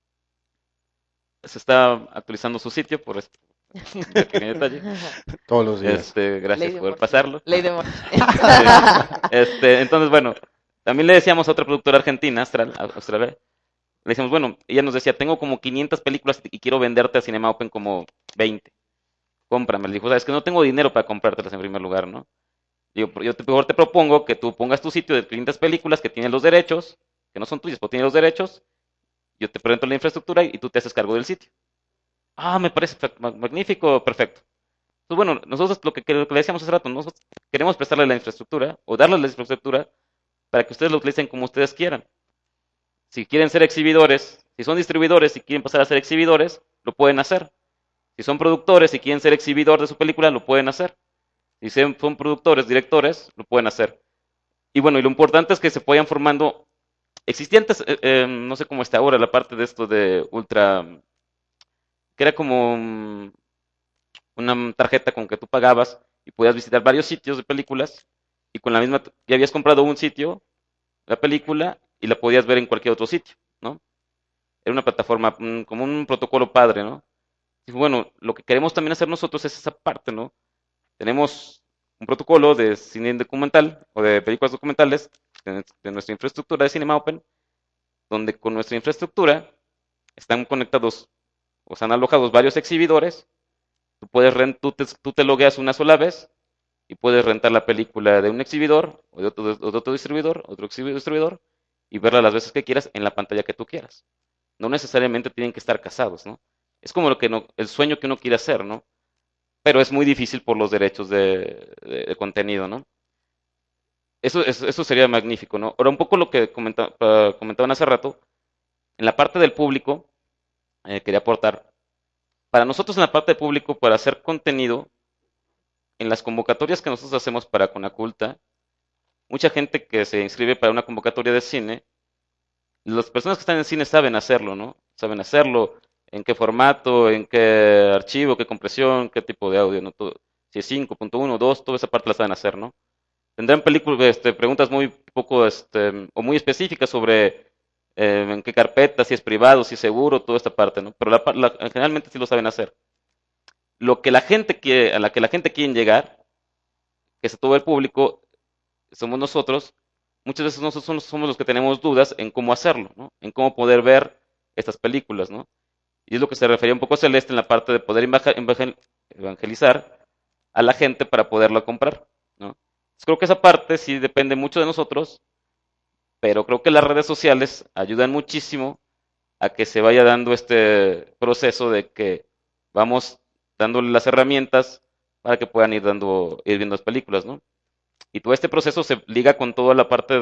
se está actualizando su sitio por este pequeño detalle. Todos los días. Gracias Ley de por Murphy. pasarlo. Ley de Murphy. Entonces, bueno, también le decíamos a otra productora argentina, Australia, le decíamos, bueno, ella nos decía, tengo como 500 películas y quiero venderte a Cinema Open como 20. Cómprame. Le dijo, sabes que no tengo dinero para comprártelas en primer lugar, ¿no? Yo mejor te propongo que tú pongas tu sitio de 500 películas que tienen los derechos, que no son tuyas, pero tienen los derechos. Yo te presento la infraestructura y tú te haces cargo del sitio. Ah, me parece magnífico, perfecto. Pues bueno, nosotros lo que le decíamos hace rato, nosotros queremos prestarle la infraestructura o darles la infraestructura para que ustedes lo utilicen como ustedes quieran. Si quieren ser exhibidores, si son distribuidores y quieren pasar a ser exhibidores, lo pueden hacer. Si son productores y quieren ser exhibidor de su película, lo pueden hacer. Si son productores, directores, lo pueden hacer. Y bueno, y lo importante es que se vayan formando existentes, no sé cómo está ahora la parte de esto de Ultra, que era como una tarjeta con que tú pagabas y podías visitar varios sitios de películas y con la misma, ya habías comprado un sitio, la película, y la podías ver en cualquier otro sitio, ¿no? Era una plataforma, como un protocolo padre, ¿no? Y bueno, lo que queremos también hacer nosotros es esa parte, ¿no? Tenemos un protocolo de cine documental o de películas documentales de nuestra infraestructura de Cinema Open, donde con nuestra infraestructura están conectados o están alojados varios exhibidores. Tú te logueas una sola vez y puedes rentar la película de un exhibidor o de otro distribuidor, distribuidor, y verla las veces que quieras en la pantalla que tú quieras. No necesariamente tienen que estar casados, ¿no? Es como el sueño que uno quiere hacer, ¿no? Pero es muy difícil por los derechos de contenido, ¿no? Eso sería magnífico, ¿no? Ahora, un poco lo que comentaban hace rato, en la parte del público, quería aportar, para nosotros en la parte del público, para hacer contenido, en las convocatorias que nosotros hacemos para Conaculta, mucha gente que se inscribe para una convocatoria de cine, las personas que están en cine saben hacerlo, ¿no? Saben hacerlo, en qué formato, en qué archivo, qué compresión, qué tipo de audio, ¿no? Todo, si es 5.1, 2, toda esa parte la saben hacer, ¿no? Tendrán preguntas muy poco, o muy específicas sobre en qué carpeta, si es privado, si es seguro, toda esta parte, ¿no? Pero generalmente sí lo saben hacer. Lo que la gente quiere, a la que la gente quiere llegar, que es a todo el público, somos nosotros. Muchas veces nosotros somos los que tenemos dudas en cómo hacerlo, ¿no? En cómo poder ver estas películas, ¿no? Y es lo que se refería un poco a Celeste en la parte de poder evangelizar a la gente para poderla comprar, ¿no? Entonces, creo que esa parte sí depende mucho de nosotros, pero creo que las redes sociales ayudan muchísimo a que se vaya dando este proceso de que vamos dándole las herramientas para que puedan ir viendo las películas, ¿no? Y todo este proceso se liga con toda la parte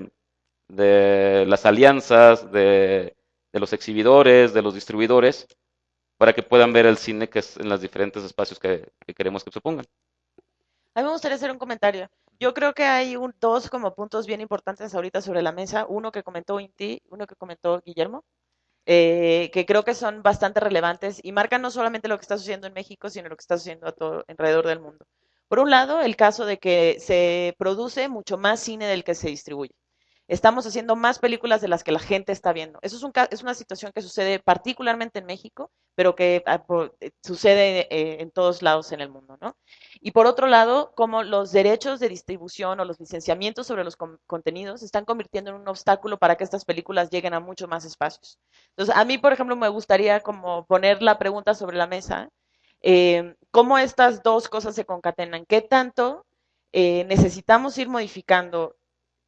de las alianzas, de los exhibidores, de los distribuidores, para que puedan ver el cine que es en los diferentes espacios que queremos que se pongan. A mí me gustaría hacer un comentario. Yo creo que hay dos como puntos bien importantes ahorita sobre la mesa. Uno que comentó Inti, uno que comentó Guillermo, que creo que son bastante relevantes y marcan no solamente lo que está sucediendo en México, sino lo que está sucediendo a todo alrededor del mundo. Por un lado, el caso de que se produce mucho más cine del que se distribuye. Estamos haciendo más películas de las que la gente está viendo. Eso es una situación que sucede particularmente en México, pero que sucede en todos lados en el mundo, ¿no? Y por otro lado, como los derechos de distribución o los licenciamientos sobre los contenidos se están convirtiendo en un obstáculo para que estas películas lleguen a mucho más espacios. Entonces, a mí, por ejemplo, me gustaría como poner la pregunta sobre la mesa, ¿cómo estas dos cosas se concatenan? ¿Qué tanto necesitamos ir modificando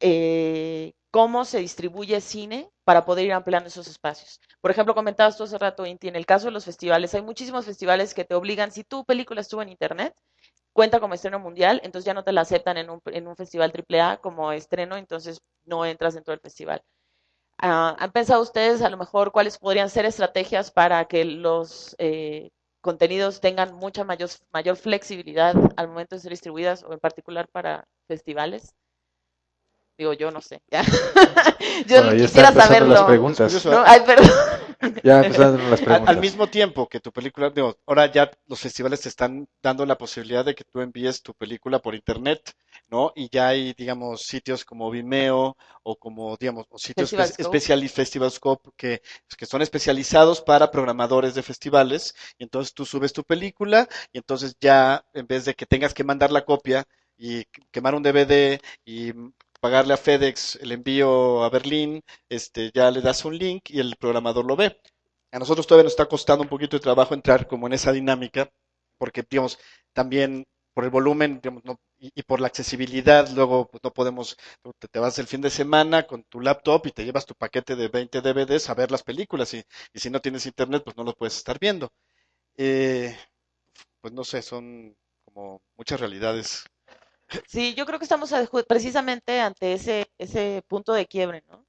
cómo se distribuye cine para poder ir ampliando esos espacios? Por ejemplo, comentabas tú hace rato, Inti, en el caso de los festivales, hay muchísimos festivales que te obligan, si tu película estuvo en internet, cuenta como estreno mundial, entonces ya no te la aceptan en un festival AAA como estreno, entonces no entras dentro del festival. ¿Han pensado ustedes a lo mejor cuáles podrían ser estrategias para que los contenidos tengan mucha mayor flexibilidad al momento de ser distribuidas o en particular para festivales? Digo, yo no sé. ¿Ya? Yo Bueno, ahí está quisiera empezando las saberlo. preguntas. Es curioso, No, ay, perdón. Ya empezaron las Al preguntas. mismo tiempo que tu película, digo, ahora ya los festivales te están dando la posibilidad de que tú envíes tu película por internet, ¿no? Y ya hay, digamos, sitios como Vimeo o como, digamos, o sitios Festival Scope. Festivalscope que son especializados para programadores de festivales. Y entonces tú subes tu película y entonces ya, en vez de que tengas que mandar la copia y quemar un DVD y pagarle a FedEx el envío a Berlín, ya le das un link y el programador lo ve. A nosotros todavía nos está costando un poquito de trabajo entrar como en esa dinámica, porque, digamos, también por el volumen, digamos, y por la accesibilidad, luego pues, no podemos, te vas el fin de semana con tu laptop y te llevas tu paquete de 20 DVDs a ver las películas, y si no tienes internet, pues no los puedes estar viendo. Eh, pues no sé, son como muchas realidades. Sí, yo creo que estamos precisamente ante ese punto de quiebre, ¿no?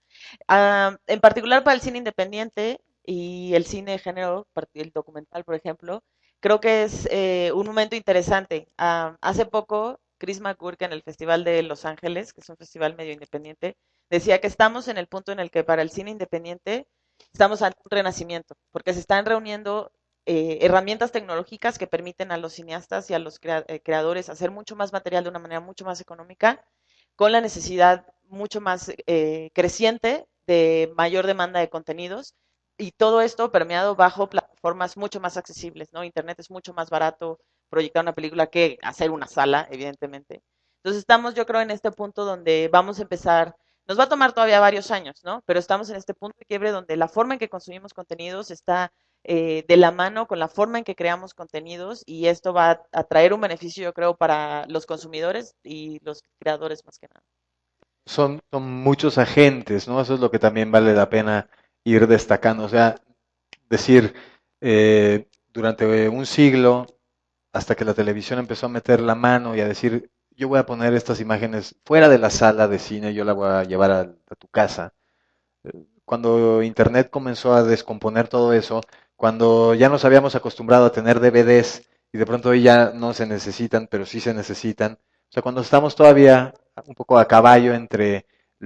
En particular para el cine independiente y el cine de género, el documental, por ejemplo, creo que es un momento interesante. Hace poco, Chris McGurk en el Festival de Los Ángeles, que es un festival medio independiente, decía que estamos en el punto en el que para el cine independiente estamos ante un renacimiento, porque se están reuniendo herramientas tecnológicas que permiten a los cineastas y a los creadores hacer mucho más material de una manera mucho más económica, con la necesidad mucho más creciente de mayor demanda de contenidos, y todo esto permeado bajo plataformas mucho más accesibles, ¿no? Internet es mucho más barato proyectar una película que hacer una sala, evidentemente. Entonces estamos, yo creo, en este punto donde vamos a empezar, nos va a tomar todavía varios años, ¿no? Pero estamos en este punto de quiebre donde la forma en que consumimos contenidos está de la mano con la forma en que creamos contenidos, y esto va a traer un beneficio, yo creo, para los consumidores y los creadores más que nada. Son muchos agentes, ¿no? Eso es lo que también vale la pena ir destacando. O sea, decir, durante un siglo, hasta que la televisión empezó a meter la mano y a decir, yo voy a poner estas imágenes fuera de la sala de cine, yo la voy a llevar a tu casa. Cuando Internet comenzó a descomponer todo eso, cuando ya nos habíamos acostumbrado a tener DVDs y de pronto hoy ya no se necesitan, pero sí se necesitan. O sea, cuando estamos todavía un poco a caballo entre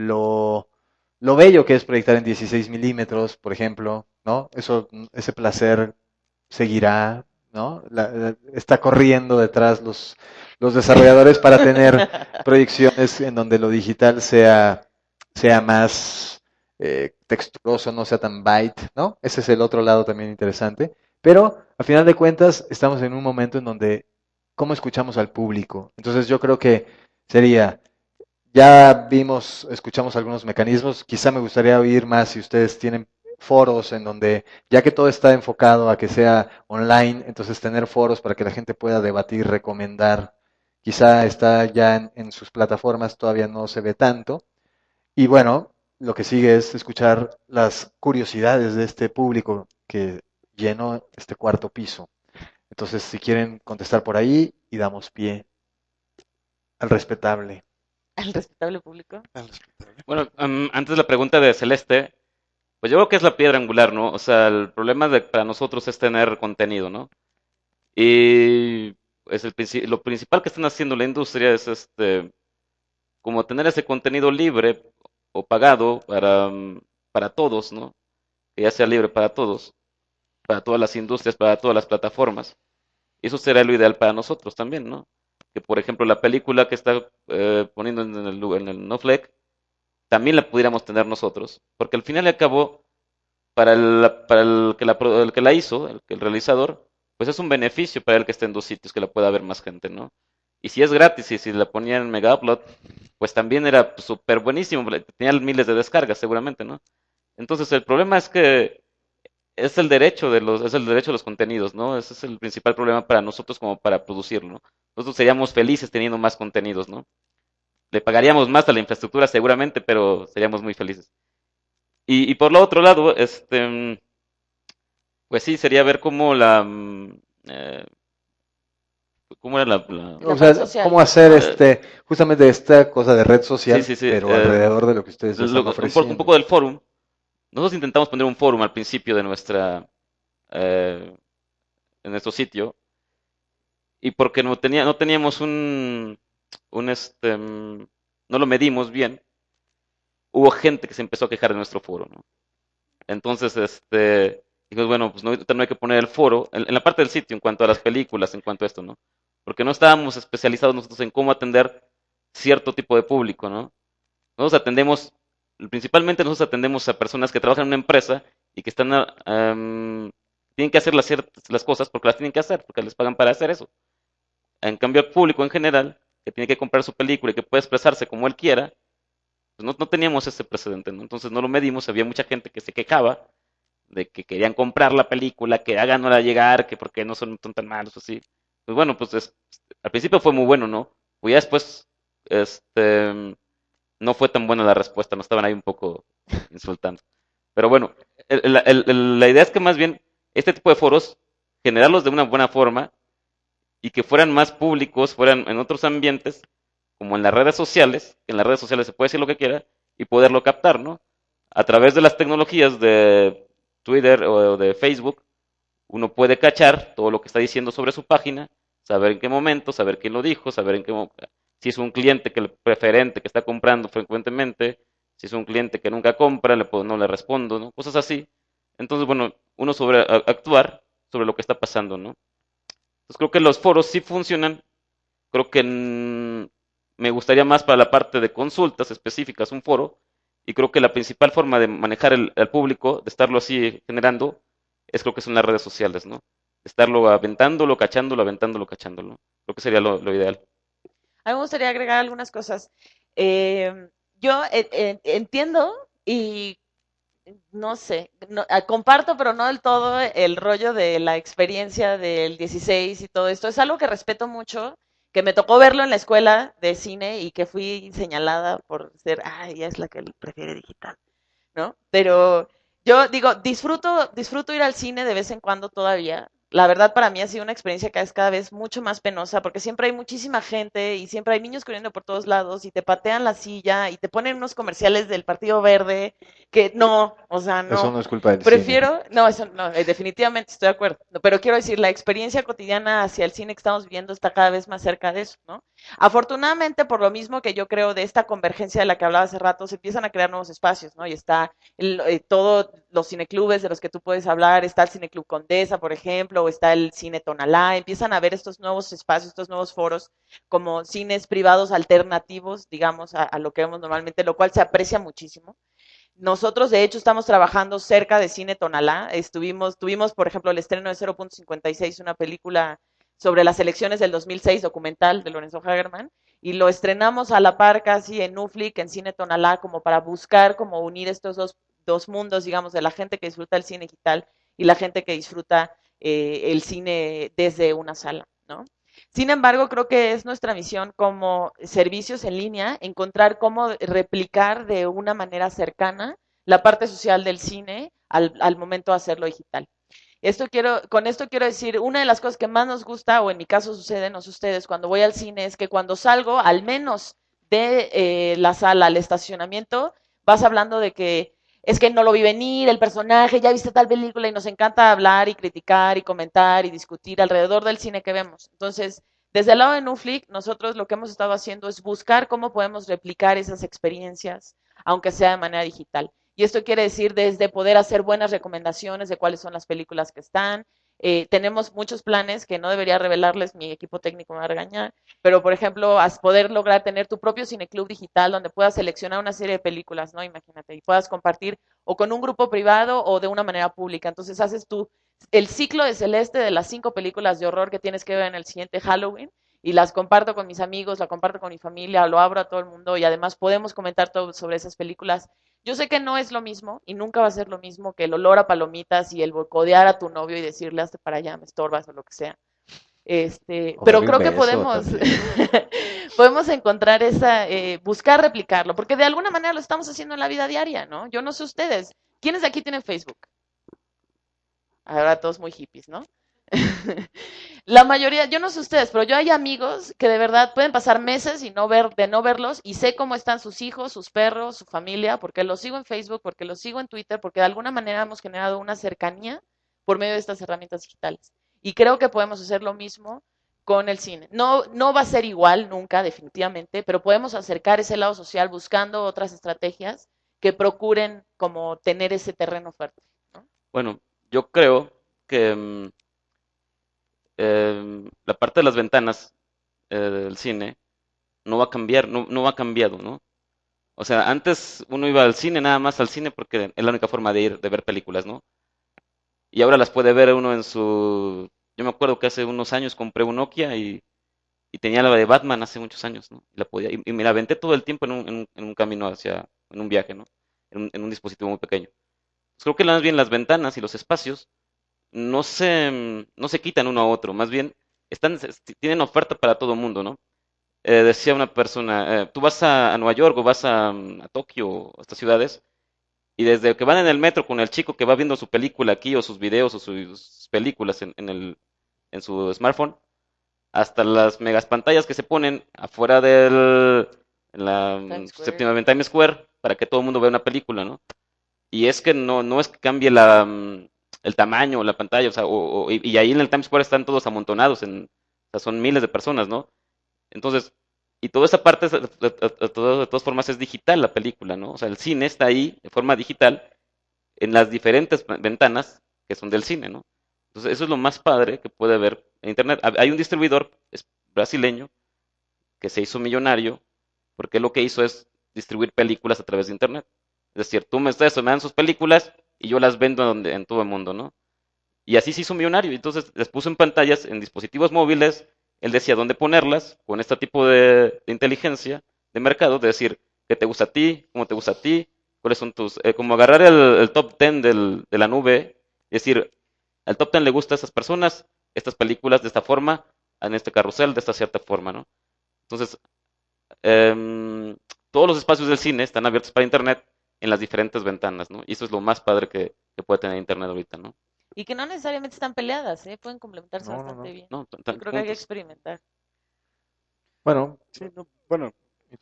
lo bello que es proyectar en 16 milímetros, por ejemplo, ¿no? Ese placer seguirá, ¿no? Está corriendo detrás los desarrolladores para tener proyecciones en donde lo digital sea más texturoso, no sea tan byte, ¿no? Ese es el otro lado también interesante. Pero, a final de cuentas, estamos en un momento en donde, ¿cómo escuchamos al público? Entonces yo creo que sería, ya vimos, escuchamos algunos mecanismos, quizá me gustaría oír más si ustedes tienen foros en donde, ya que todo está enfocado a que sea online, entonces tener foros para que la gente pueda debatir, recomendar, quizá está ya en sus plataformas, todavía no se ve tanto. Y bueno, lo que sigue es escuchar las curiosidades de este público que llenó este cuarto piso. Entonces, si quieren contestar por ahí y damos pie al respetable. Al respetable público. Al respetable. Bueno, antes la pregunta de Celeste, pues yo creo que es la piedra angular, ¿no? O sea, el problema para nosotros es tener contenido, ¿no? Y es lo principal que están haciendo la industria es como tener ese contenido libre o pagado para todos, ¿no? Que ya sea libre para todos, para todas las industrias, para todas las plataformas. Y eso será lo ideal para nosotros también, ¿no? Que por ejemplo la película que está poniendo en el Noflec también la pudiéramos tener nosotros, porque al final y al cabo para el que la hizo, el realizador, pues es un beneficio para el que esté en dos sitios, que la pueda ver más gente, ¿no? Y si es gratis y si la ponían en Mega Upload, pues también era súper buenísimo, tenía miles de descargas seguramente, ¿no? Entonces el problema es que es el derecho de los contenidos, ¿no? Ese es el principal problema para nosotros como para producirlo, ¿no? Nosotros seríamos felices teniendo más contenidos, ¿no? Le pagaríamos más a la infraestructura seguramente, pero seríamos muy felices. Y por lo otro lado, pues sí, sería ver eh, cómo era La O red sea, social. cómo hacer eh, justamente esta cosa de red sí, social, sí, sí, pero alrededor de lo que ustedes ya están un ofreciendo. poco del forum. Nosotros intentamos poner un forum al principio eh, en nuestro sitio, y porque no teníamos un este, no lo medimos bien, hubo gente que se empezó a quejar de nuestro foro, ¿no? Entonces, digo, bueno, pues no, ahorita no hay que poner el foro en la parte del sitio en cuanto a las películas, en cuanto a esto, ¿no? Porque no estábamos especializados nosotros en cómo atender cierto tipo de público, ¿no? Nosotros atendemos, principalmente nosotros atendemos a personas que trabajan en una empresa y que están, tienen que hacer las cosas porque las tienen que hacer, porque les pagan para hacer eso. En cambio, el público en general, que tiene que comprar su película y que puede expresarse como él quiera, pues no teníamos ese precedente, ¿no? Entonces no lo medimos, había mucha gente que se quejaba de que querían comprar la película, que háganla llegar, que porque no son tan malos, así. Pues bueno, pues al principio fue muy bueno, ¿no? Pues ya después, no fue tan buena la respuesta, nos estaban ahí un poco insultando. Pero bueno, la idea es que más bien este tipo de foros, generarlos de una buena forma y que fueran más públicos, fueran en otros ambientes, como en las redes sociales, que en las redes sociales se puede decir lo que quiera y poderlo captar, ¿no? A través de las tecnologías de Twitter o de Facebook, uno puede cachar todo lo que está diciendo sobre su página, saber en qué momento, saber quién lo dijo, saber si es un cliente preferente que está comprando frecuentemente, si es un cliente que nunca compra, no le respondo, ¿no? Cosas así. Entonces, bueno, uno actuar sobre lo que está pasando, ¿no? Entonces creo que los foros sí funcionan. Creo que me gustaría más para la parte de consultas específicas un foro. Y creo que la principal forma de manejar al público, de estarlo así generando, creo que son las redes sociales, ¿no? Estarlo aventándolo, cachándolo. Creo que sería lo ideal. A mí me gustaría agregar algunas cosas. Eh, yo entiendo y no sé, comparto, pero no del todo el rollo de la experiencia del 16 y todo esto. Es algo que respeto mucho, que me tocó verlo en la escuela de cine y que fui señalada por ser, ay, ella es la que prefiere digital, ¿no? Pero yo digo, disfruto ir al cine de vez en cuando todavía. La verdad para mí ha sido una experiencia que es cada vez mucho más penosa porque siempre hay muchísima gente y siempre hay niños corriendo por todos lados y te patean la silla y te ponen unos comerciales del Partido Verde que no, o sea, Eso no. no es culpa del cine. Prefiero, no, eso no, definitivamente estoy de acuerdo. No, pero quiero decir, la experiencia cotidiana hacia el cine que estamos viviendo está cada vez más cerca de eso, ¿no? Afortunadamente, por lo mismo que yo creo de esta convergencia de la que hablaba hace rato, se empiezan a crear nuevos espacios, ¿no? Y está todos los cineclubes de los que tú puedes hablar, está el Cineclub Condesa, por ejemplo, o está el Cine Tonalá, empiezan a ver estos nuevos espacios, estos nuevos foros como cines privados alternativos, digamos, a lo que vemos normalmente, lo cual se aprecia muchísimo. Nosotros, de hecho, estamos trabajando cerca de Cine Tonalá. Tuvimos, por ejemplo, el estreno de 0.56, una película sobre las elecciones del 2006, documental de Lorenzo Hagerman, y lo estrenamos a la par casi en Uflic, en Cine Tonalá, como para buscar como unir estos dos mundos, digamos, de la gente que disfruta el cine digital y la gente que disfruta el cine desde una sala, ¿no? Sin embargo, creo que es nuestra misión como servicios en línea encontrar cómo replicar de una manera cercana la parte social del cine al momento de hacerlo digital. Con esto quiero decir, una de las cosas que más nos gusta, o en mi caso sucede, no sé ustedes, cuando voy al cine, es que cuando salgo, al menos de la sala al estacionamiento, vas hablando de que es que no lo vi venir, el personaje, ya viste tal película y nos encanta hablar y criticar y comentar y discutir alrededor del cine que vemos. Entonces, desde el lado de Nuflix, nosotros lo que hemos estado haciendo es buscar cómo podemos replicar esas experiencias, aunque sea de manera digital. Y esto quiere decir desde poder hacer buenas recomendaciones de cuáles son las películas que están. Tenemos muchos planes que no debería revelarles, mi equipo técnico me va a regañar, pero por ejemplo, poder lograr tener tu propio cineclub digital donde puedas seleccionar una serie de películas, ¿no? Imagínate, y puedas compartir o con un grupo privado o de una manera pública. Entonces haces tú el ciclo de Celeste de las 5 películas de horror que tienes que ver en el siguiente Halloween y las comparto con mis amigos, la comparto con mi familia, lo abro a todo el mundo y además podemos comentar todo sobre esas películas. Yo sé que no es lo mismo y nunca va a ser lo mismo que el olor a palomitas y el bocodear a tu novio y decirle hazte para allá, me estorbas o lo que sea. O Pero darle un creo que beso podemos, también. podemos encontrar buscar replicarlo, porque de alguna manera lo estamos haciendo en la vida diaria, ¿no? Yo no sé ustedes, ¿quiénes de aquí tienen Facebook? Ahora todos muy hippies, ¿no? La mayoría, yo no sé ustedes, pero yo hay amigos que de verdad pueden pasar meses y de no verlos y sé cómo están sus hijos, sus perros, su familia, porque los sigo en Facebook, porque los sigo en Twitter, porque de alguna manera hemos generado una cercanía por medio de estas herramientas digitales. Y creo que podemos hacer lo mismo con el cine. No, no va a ser igual nunca, definitivamente, pero podemos acercar ese lado social buscando otras estrategias que procuren como tener ese terreno fértil, ¿no? Bueno, yo creo que la parte de las ventanas del cine no va a cambiar, no ha cambiado, ¿no? O sea, antes uno iba al cine, nada más al cine, porque es la única forma de ir, de ver películas, ¿no? Y ahora las puede ver uno en su... Yo me acuerdo que hace unos años compré un Nokia y tenía la de Batman hace muchos años, ¿no? Y, y me la aventé todo el tiempo en un camino en un viaje, ¿no? En un dispositivo muy pequeño. Pues creo que más bien las ventanas y los espacios no se quitan uno a otro, más bien tienen oferta para todo el mundo, ¿no? Decía una persona, tú vas a Nueva York o vas a Tokio o a estas ciudades, y desde que van en el metro con el chico que va viendo su película aquí o sus videos o sus películas en su smartphone, hasta las megas pantallas que se ponen afuera en la Times Square. séptima avenida Times Square para que todo el mundo vea una película, ¿no? Y es que no es que cambie el tamaño o la pantalla, o sea, y ahí en el Times Square están todos amontonados, o sea, son miles de personas, ¿no? Entonces, y toda esa parte, de todas formas, es digital la película, ¿no? O sea, el cine está ahí de forma digital en las diferentes ventanas que son del cine, ¿no? Entonces, eso es lo más padre que puede haber en Internet. Hay un distribuidor brasileño que se hizo millonario porque lo que hizo es distribuir películas a través de Internet. Es decir, tú me dan sus películas y yo las vendo en todo el mundo, ¿no? Y así se hizo millonario. Entonces les puso en pantallas, en dispositivos móviles. Él decía dónde ponerlas con este tipo de inteligencia de mercado, de decir qué te gusta a ti, cómo te gusta a ti, cuáles son como agarrar el top 10 de la nube, y decir, al top 10 le gusta a esas personas, estas películas de esta forma, en este carrusel de esta cierta forma, ¿no? Entonces, em, todos los espacios del cine están abiertos para Internet en las diferentes ventanas, ¿no? Y eso es lo más padre que puede tener Internet ahorita, ¿no? Y que no necesariamente están peleadas, ¿eh? Pueden complementarse No, no, bastante no. bien. No, Yo creo que hay que juntos. experimentar. Bueno, Sí, no, bueno,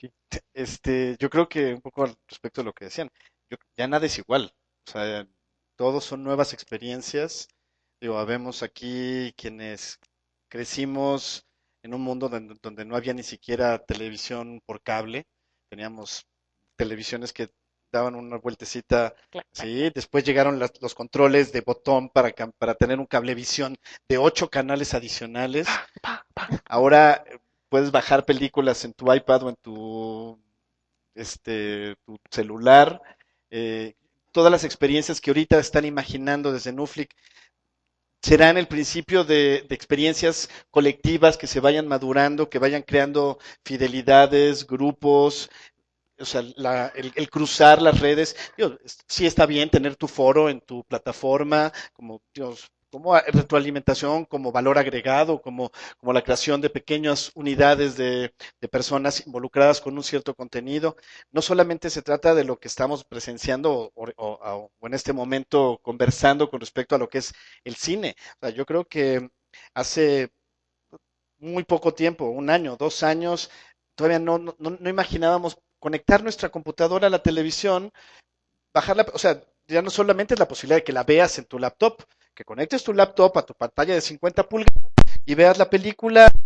yo creo que un poco al respecto de lo que decían, ya nada es igual. O sea, todos son nuevas experiencias. Digo, habemos aquí quienes crecimos en un mundo donde no había ni siquiera televisión por cable. Teníamos televisiones que daban una vueltecita. Clac, clac, Sí, clac. después llegaron los controles de botón para tener un cablevisión de 8 canales adicionales. Ahora puedes bajar películas en tu iPad o en tu celular. eh, Todas las experiencias que ahorita están imaginando desde Nuflix serán el principio de experiencias colectivas que se vayan madurando, que vayan creando fidelidades, grupos, o sea, el cruzar las redes. Digo, sí está bien tener tu foro en tu plataforma, como, Dios, como retroalimentación, como valor agregado, como la creación de pequeñas unidades de personas involucradas con un cierto contenido. No solamente se trata de lo que estamos presenciando o en este momento conversando con respecto a lo que es el cine. O sea, yo creo que hace muy poco tiempo, un año, 2 años, todavía no imaginábamos conectar nuestra computadora a la televisión, bajarla, o sea, ya no solamente es la posibilidad de que la veas en tu laptop, que conectes tu laptop a tu pantalla de 50 pulgadas y veas la película